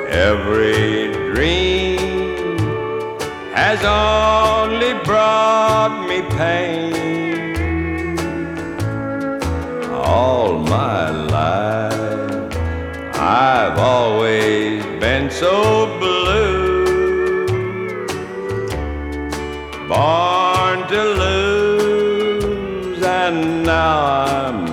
Every dream has only brought me pain. All my life I've always been so blue, born to lose, and now I'm